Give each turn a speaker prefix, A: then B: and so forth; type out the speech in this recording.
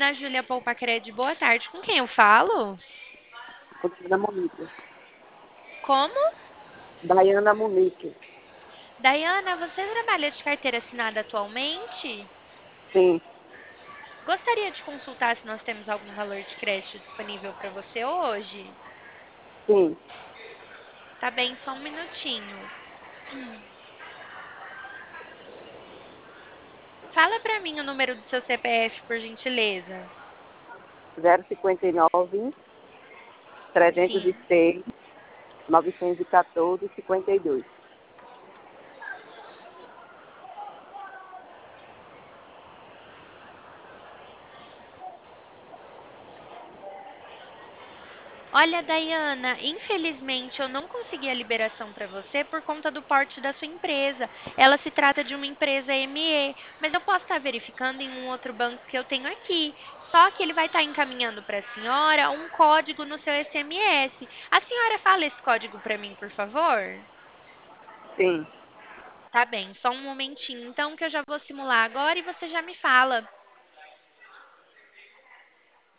A: Ana Júlia Poupacred, boa tarde. Com quem eu falo?
B: Daiana Monique.
A: Como?
B: Daiana Monique.
A: Daiana, você trabalha de carteira assinada atualmente?
B: Sim,
A: Gostaria de consultar se nós temos algum valor de crédito disponível para você hoje?
B: sim.
A: Tá bem, só um minutinho. Fala para mim o número do seu CPF, por gentileza.
B: 059
A: Sim.
B: 306 914 52.
A: Olha, Dayana, infelizmente eu não consegui a liberação para você por conta do porte da sua empresa. Ela se trata de uma empresa ME, mas eu posso estar verificando em um outro banco que eu tenho aqui. Só que ele vai estar encaminhando para a senhora um código no seu SMS. A senhora fala esse código para mim, por favor?
B: Sim,
A: Tá bem, só um momentinho, então, que eu já vou simular agora e você já me fala.